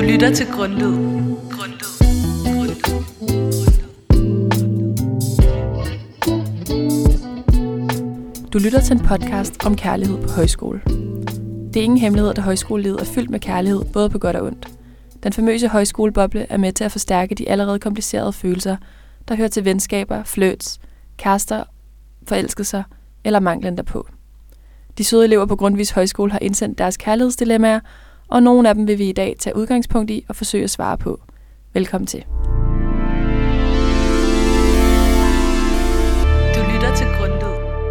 lytter til Grundlyd. Du lytter til en podcast om kærlighed på højskole. Det er ingen hemmelighed, at højskolelivet er fyldt med kærlighed, både på godt og ondt. Den famøse højskoleboble er med til at forstærke de allerede komplicerede følelser, der hører til venskaber, flirts, kærester, forelskelser eller manglen derpå. De søde elever på Grundtvigs Højskole har indsendt deres kærlighedsdilemmaer, og nogle af dem vil vi i dag tage udgangspunkt i og forsøge at svare på. Velkommen til. Du lytter til Grundlyd.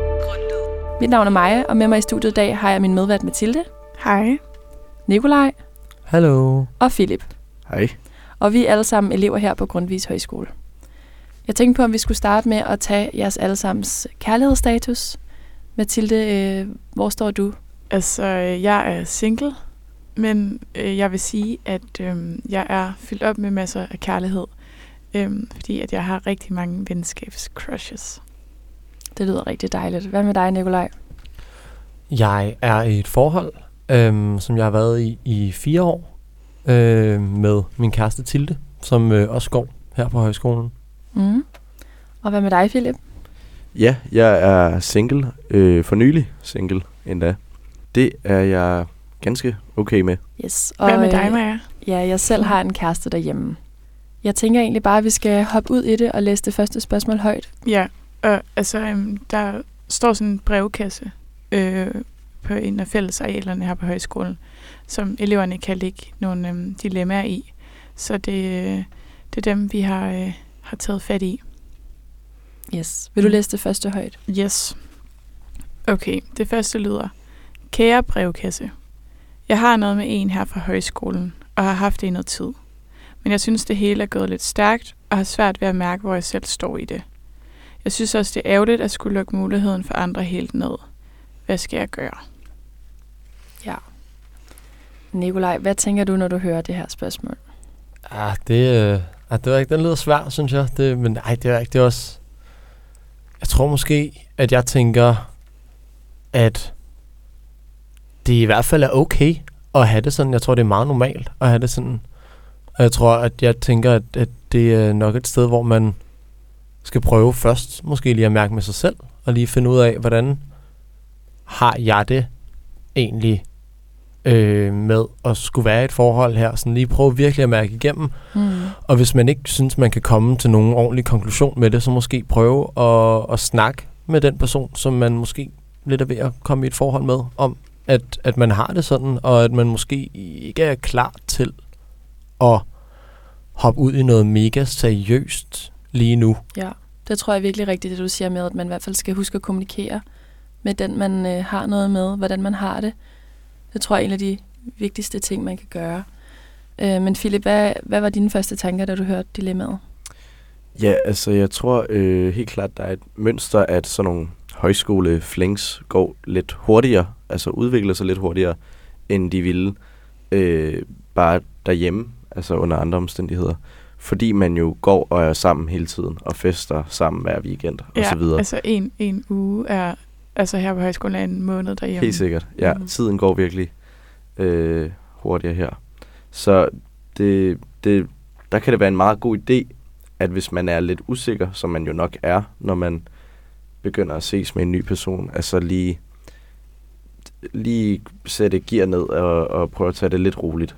Mit navn er Maja, og med mig i studiet i dag har jeg min medvært Mathilde. Hej. Nikolaj. Hallo. Og Philip. Hej. Og vi er alle sammen elever her på Grundtvigs Højskole. Jeg tænkte på, om vi skulle starte med at tage jeres allesammens kærlighedsstatus. Mathilde, hvor står du? Altså, jeg er single, men jeg vil sige, at jeg er fyldt op med masser af kærlighed, fordi at jeg har rigtig mange venskabscrushes. Det lyder rigtig dejligt. Hvad med dig, Nikolaj? Jeg er i et forhold, som jeg har været i 4 år, med min kæreste Tilde, som også går her på højskolen. Mm. Og hvad med dig, Philip? Ja, jeg er single, for nylig single endda. Det er jeg ganske okay med. Yes. Og, Hvad med dig, Maja? Ja, jeg selv har en kæreste derhjemme. Jeg tænker egentlig bare, at vi skal hoppe ud i det og læse det første spørgsmål højt. Ja, og altså, der står sådan en brevkasse på en af fællesarealerne her på højskolen, som eleverne kan lægge nogle dilemmaer i. Så det er dem, vi har taget fat i. Yes. Vil du læse det første højt? Yes. Okay, det første lyder: Kære brevkasse, jeg har noget med en her fra højskolen, og har haft det i noget tid. Men jeg synes, det hele er gået lidt stærkt, og har svært ved at mærke, hvor jeg selv står i det. Jeg synes også, det er ærgerligt at skulle lukke muligheden for andre helt ned. Hvad skal jeg gøre? Ja. Nikolaj, hvad tænker du, når du hører det her spørgsmål? Det var ikke, den lyder svær, synes jeg. Det er ikke. Det er også... Jeg tror måske, at jeg tænker, at det i hvert fald er okay at have det sådan. Jeg tror, det er meget normalt at have det sådan. Og jeg tror, at jeg tænker, at det er nok et sted, hvor man skal prøve først måske lige at mærke med sig selv, og lige finde ud af, hvordan har jeg det egentlig med at skulle være i et forhold her. Sådan lige prøve virkelig at mærke igennem. Mm. Og hvis man ikke synes, man kan komme til nogen ordentlig konklusion med det, så måske prøve at snakke med den person, som man måske lidt er ved at komme i et forhold med, om at man har det sådan, og at man måske ikke er klar til at hoppe ud i noget mega seriøst lige nu. Ja, det tror jeg er virkelig rigtigt, det du siger med, at man i hvert fald skal huske at kommunikere med den, man har noget med, hvordan man har det. Det tror jeg er en af de vigtigste ting, man kan gøre. Men Philip, hvad var dine første tanker, da du hørte dilemmaet? Ja, altså jeg tror helt klart, der er et mønster, at sådan nogle højskoleflings går lidt hurtigere, altså udvikler sig lidt hurtigere, end de ville bare derhjemme, altså under andre omstændigheder. Fordi man jo går og er sammen hele tiden, og fester sammen hver weekend, og så videre. Altså en uge er, altså her på højskolen er en måned derhjemme. Helt sikkert, ja. Mm-hmm. Tiden går virkelig hurtigere her. Så der kan det være en meget god idé, at hvis man er lidt usikker, som man jo nok er, når man begynder at ses med en ny person, altså lige sætte gear ned og prøve at tage det lidt roligt.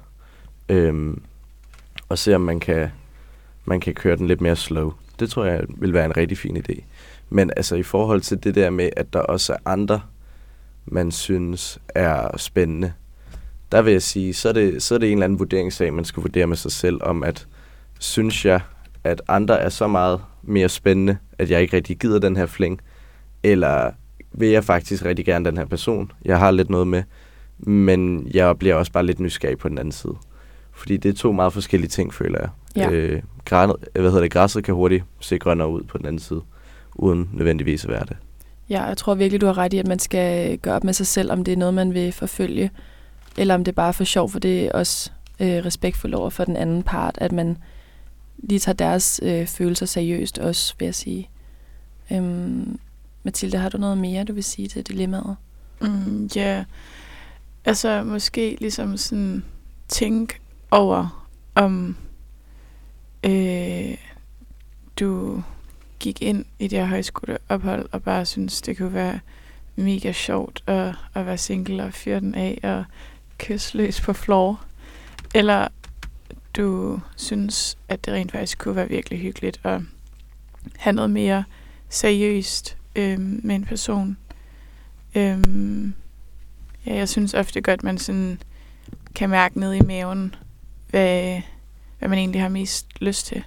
Og se om man kan køre den lidt mere slow. Det tror jeg vil være en rigtig fin idé. Men altså i forhold til det der med, at der også er andre, man synes er spændende, der vil jeg sige, så er det en eller anden vurderingssag, man skal vurdere med sig selv, om at synes jeg, at andre er så meget mere spændende, at jeg ikke rigtig gider den her fling, eller vil jeg faktisk rigtig gerne den her person, jeg har lidt noget med, men jeg bliver også bare lidt nysgerrig på den anden side. Fordi det er 2 meget forskellige ting, føler jeg. Ja. Græsset kan hurtigt se grønnere ud på den anden side, uden nødvendigvis at være det. Ja, jeg tror virkelig, du har ret i, at man skal gøre op med sig selv, om det er noget, man vil forfølge, eller om det er bare for sjov, for det er også respektfuldt over for den anden part, at man lige tager deres følelser seriøst også, vil jeg sige. Mathilde, har du noget mere, du vil sige til dilemmaet? Ja, altså måske ligesom sådan tænke over, om du gik ind i det her højskoleophold og bare synes, det kunne være mega sjovt at være single og fyre den af og kysse løs på floor. Eller du synes, at det rent faktisk kunne være virkelig hyggeligt at have noget mere seriøst med en person. Jeg synes ofte godt, man sådan kan mærke ned i maven, hvad man egentlig har mest lyst til.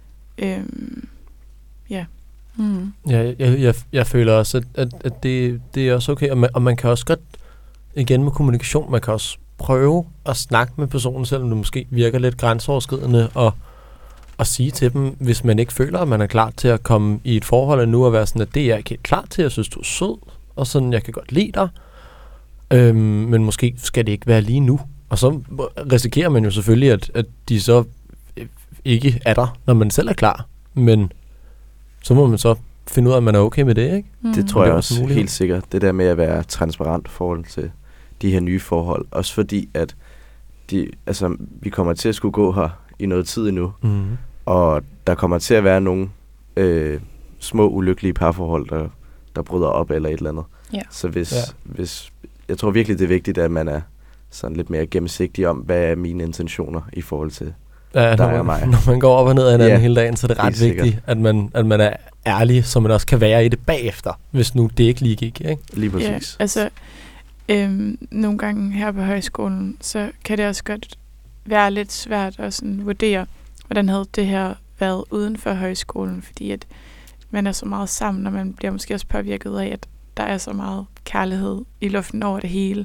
Jeg føler også, at det er også okay, og man kan også godt, igen med kommunikation, man kan også prøve at snakke med personen, selvom det måske virker lidt grænseoverskridende, og sige til dem, hvis man ikke føler, at man er klar til at komme i et forhold nu, og være sådan, at det er jeg ikke helt klar til, jeg synes, du er sød, og sådan, jeg kan godt lide dig, men måske skal det ikke være lige nu. Og så risikerer man jo selvfølgelig, at de så ikke er der, når man selv er klar, men så må man så finde ud af, at man er okay med det, ikke? Det tror jeg også helt sikkert. Det der med at være transparent i forhold til de her nye forhold. Også fordi, at vi kommer til at skulle gå her i noget tid endnu. Mm-hmm. Og der kommer til at være nogle små ulykkelige parforhold, der bryder op eller et eller andet. Ja. Så hvis jeg tror virkelig, det er vigtigt, at man er sådan lidt mere gennemsigtig om, hvad er mine intentioner i forhold til når man går op og ned af hinanden hele dagen, så er det ret vigtigt, at man er ærlig, så man også kan være i det bagefter, hvis nu det ikke lige gik, ikke? Lige præcis. Ja, altså, nogle gange her på højskolen, så kan det også godt være lidt svært at sådan vurdere, hvordan havde det her været uden for højskolen, fordi at man er så meget sammen, og man bliver måske også påvirket af, at der er så meget kærlighed i luften over det hele.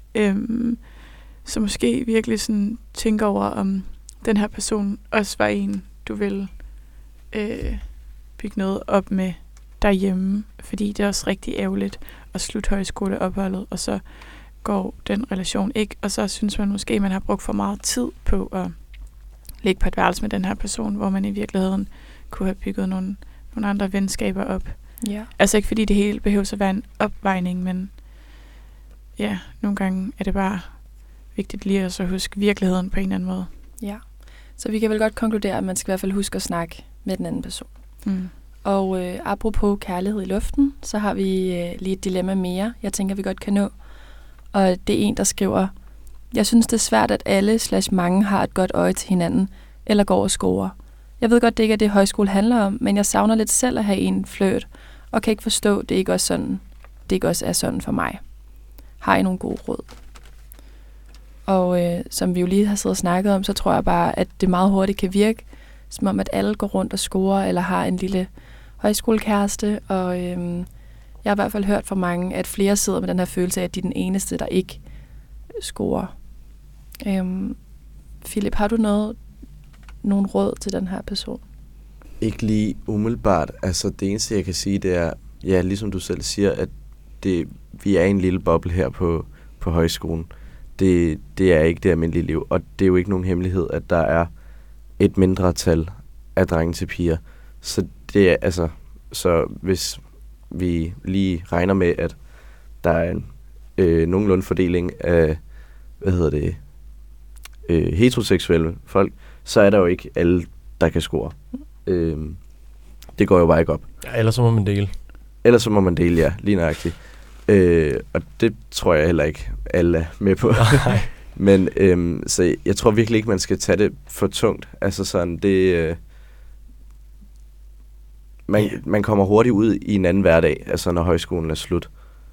Så måske virkelig sådan tænke over, om den her person også var en, du vil bygge noget op med derhjemme, fordi det er også rigtig ærgerligt at slutte højskoleopholdet, og så går den relation ikke, og så synes man måske, at man har brugt for meget tid på at ligge på et værelse med den her person, hvor man i virkeligheden kunne have bygget nogle andre venskaber op. Ja. Altså ikke fordi det hele behøver at være en opvejning, men ja, nogle gange er det bare vigtigt lige at så huske virkeligheden på en eller anden måde. Ja, så vi kan vel godt konkludere, at man skal i hvert fald huske at snakke med den anden person. Mm. Og apropos kærlighed i luften, så har vi lige et dilemma mere, jeg tænker, vi godt kan nå. Og det er en, der skriver, jeg synes, det er svært, at alle/mange har et godt øje til hinanden, eller går og scorer. Jeg ved godt, det ikke er det, højskole handler om, men jeg savner lidt selv at have en flirt, og kan ikke forstå, det ikke også er sådan for mig. Har I nogle gode råd? Og som vi jo lige har siddet og snakket om, så tror jeg bare, at det meget hurtigt kan virke, som om at alle går rundt og scorer, eller har en lille højskolekæreste. Og jeg har i hvert fald hørt fra mange, at flere sidder med den her følelse af, at de er den eneste, der ikke scorer. Philip, har du nogle råd til den her person? Ikke lige umiddelbart. Altså det eneste, jeg kan sige, det er, ja, ligesom du selv siger, at vi er en lille boble her på højskolen. Det er ikke det almindelige liv, og det er jo ikke nogen hemmelighed, at der er et mindretal af drenge til piger. Så det er altså, så hvis vi lige regner med, at der er en nogenlunde fordeling af, heteroseksuelle folk, så er der jo ikke alle, der kan score. Det går jo bare ikke op. Ja, ellers så må man dele. Ellers så må man dele, ja, lige nøjagtigt. Og det tror jeg heller ikke, alle er med på. Men så jeg tror virkelig ikke, man skal tage det for tungt. Altså sådan, det... Man kommer hurtigt ud i en anden hverdag, altså når højskolen er slut.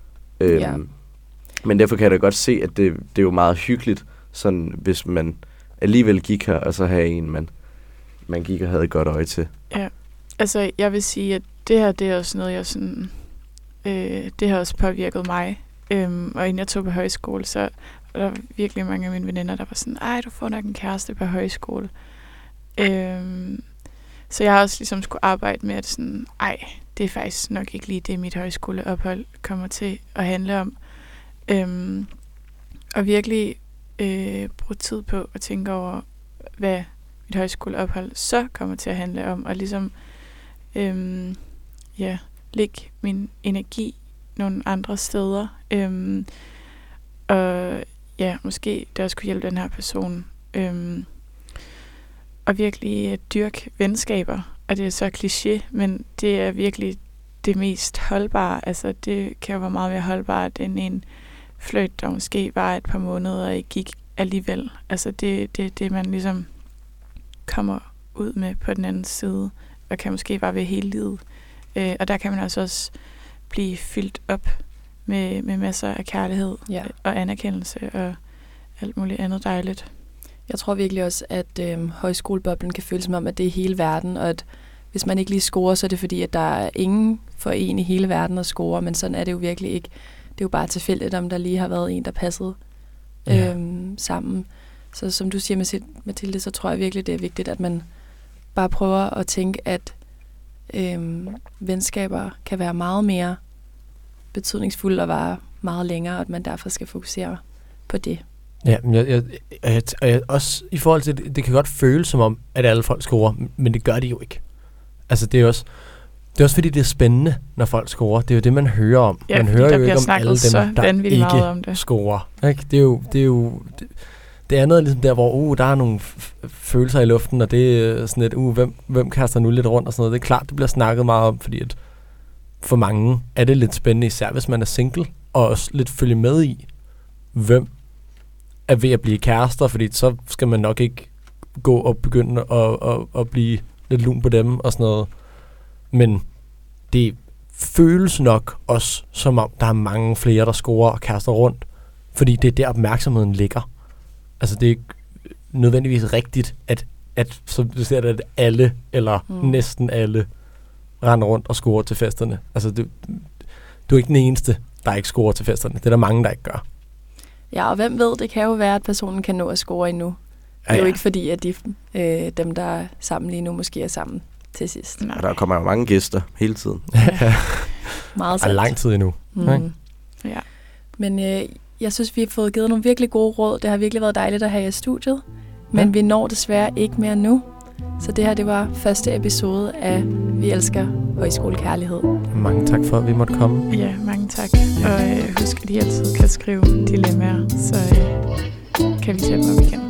Men derfor kan jeg da godt se, at det er jo meget hyggeligt, sådan hvis man alligevel gik her, og så have en, man gik og havde et godt øje til. Ja, altså jeg vil sige, at det her, det er også noget, jeg sådan... det har også påvirket mig. Og inden jeg tog på højskole, så var der virkelig mange af mine veninder, der var sådan, ej, du får nok en kæreste på højskole. Så jeg har også ligesom skulle arbejde med, at sådan, ej, det er faktisk nok ikke lige det, mit højskoleophold kommer til at handle om. Og virkelig bruge tid på at tænke over, hvad mit højskoleophold så kommer til at handle om, og ligesom lægge min energi nogle andre steder. Og ja, måske det også kunne hjælpe den her person og virkelig dyrke venskaber. Og det er så kliché, men det er virkelig det mest holdbare. Altså, det kan jo være meget mere holdbart end en flirt, der måske var et par måneder og ikke gik alligevel. Altså, det man ligesom kommer ud med på den anden side, og kan måske bare være hele livet. Og der kan man altså også blive fyldt op med masser af kærlighed og anerkendelse og alt muligt andet dejligt. Jeg tror virkelig også, at højskoleboblen kan føles som om, at det er hele verden, og at hvis man ikke lige scorer, så er det fordi, at der er ingen for en i hele verden at score, men sådan er det jo virkelig ikke. Det er jo bare tilfældigt, om der lige har været en, der passede sammen. Så som du siger, Mathilde, så tror jeg virkelig, det er vigtigt, at man bare prøver at tænke, at venskaber kan være meget mere betydningsfulde og vare meget længere, og at man derfor skal fokusere på det. Ja, jeg også i forhold til det kan godt føles som om, at alle folk scorer, men det gør de jo ikke. Altså det er også fordi, det er spændende, når folk scorer. Det er jo det, man hører om. Ja, man hører jo ikke om alle dem, der ikke scorer. Ikke? Det er jo det andet er ligesom der, hvor der er nogle følelser i luften, og det er sådan et, hvem kaster nu lidt rundt og sådan noget. Det er klart, det bliver snakket meget om, fordi at for mange er det lidt spændende, især hvis man er single, og også lidt følge med i, hvem er ved at blive kærester, fordi så skal man nok ikke gå og begynde at blive lidt lun på dem og sådan noget. Men det føles nok også, som om der er mange flere, der scorer og kaster rundt, fordi det er der opmærksomheden ligger. Altså det er ikke nødvendigvis rigtigt, at som du ser det, at alle, eller næsten alle, render rundt og scorer til festerne. Altså du er ikke den eneste, der ikke scorer til festerne. Det er der mange, der ikke gør. Ja, og hvem ved, det kan jo være, at personen kan nå at score endnu. Det er jo ikke fordi, at dem, der er sammen lige nu, måske er sammen til sidst. Og der kommer jo mange gæster hele tiden. Meget sandt. Lang tid endnu. Ja. Men jeg synes, vi har fået givet nogle virkelig gode råd. Det har virkelig været dejligt at have jer i studiet. Men vi når desværre ikke mere nu. Så det her, det var første episode af Vi elsker højskolekærlighed. Mange tak for, at vi måtte komme. Ja, mange tak. Og husk, at I altid kan skrive dilemmaer, så kan vi tage dem op igen.